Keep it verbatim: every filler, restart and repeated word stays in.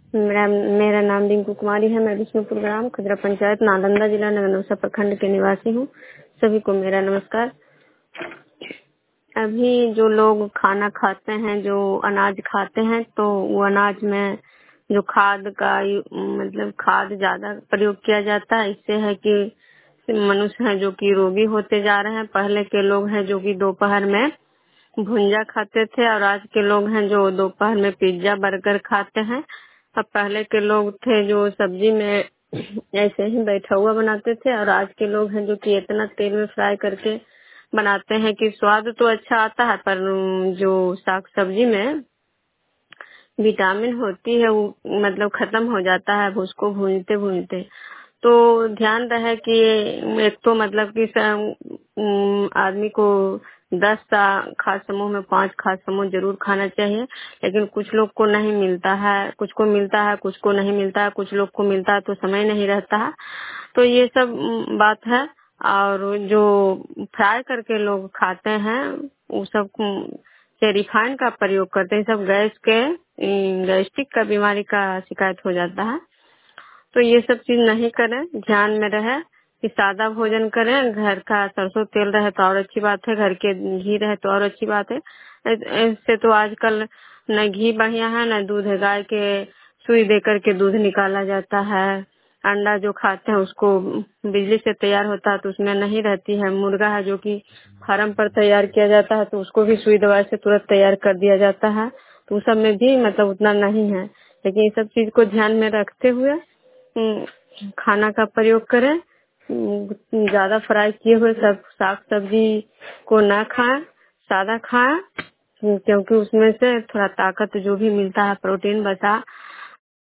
मेरा मेरा नाम रिंकू कुमारी है। मैं विष्णुपुर ग्राम खजरा पंचायत नालंदा जिला नगरनौसा प्रखंड के निवासी हूँ। सभी को मेरा नमस्कार। अभी जो लोग खाना खाते हैं, जो अनाज खाते हैं, तो वो अनाज में जो खाद का मतलब खाद ज्यादा प्रयोग किया जाता है। इससे है कि मनुष्य हैं जो कि रोगी होते जा रहे हैं। पहले के लोग हैं जो कि दोपहर में भुंजा खाते थे और आज के लोग हैं जो दोपहर में पिज्जा बर्गर खाते हैं। अब पहले के लोग थे जो सब्जी में ऐसे ही बैठा हुआ बनाते थे और आज के लोग हैं जो कि इतना तेल में फ्राई करके बनाते हैं कि स्वाद तो अच्छा आता है, पर जो साग सब्जी में विटामिन होती है वो मतलब खत्म हो जाता है उसको भूनते भूनते। तो ध्यान रहे कि एक तो मतलब कि आदमी को दस खाद्य समूह में पांच खाद्य समूह जरूर खाना चाहिए, लेकिन कुछ लोग को नहीं मिलता है, कुछ को मिलता है, कुछ को नहीं मिलता है, कुछ लोग को मिलता है तो समय नहीं रहता है। तो ये सब बात है। और जो फ्राई करके लोग खाते हैं वो सब से रिफाइंड का प्रयोग करते हैं, सब गैस के गैस्ट्रिक का बीमारी का शिकायत हो जाता है। तो ये सब चीज नहीं करें, ध्यान में रहे कि सादा भोजन करें। घर का सरसों तेल रहे तो और अच्छी बात है, घर के घी रहे तो और अच्छी बात है। इससे तो आजकल न घी बढ़िया है न दूध है। गाय के सुई दे करके दूध निकाला जाता है। अंडा जो खाते हैं उसको बिजली से तैयार होता है तो उसमें नहीं रहती है। मुर्गा है जो कि फार्म पर तैयार किया जाता है तो उसको भी सुई दवाई से तुरंत तैयार कर दिया जाता है। तो उस सब में भी मतलब उतना नहीं है, लेकिन ये सब चीज को ध्यान में रखते हुए खाना का प्रयोग करें। ज्यादा फ्राई किए हुए सब साग सब्जी को ना खाएं, सादा खाएं, क्योंकि उसमें से थोड़ा ताकत जो भी मिलता है प्रोटीन बचा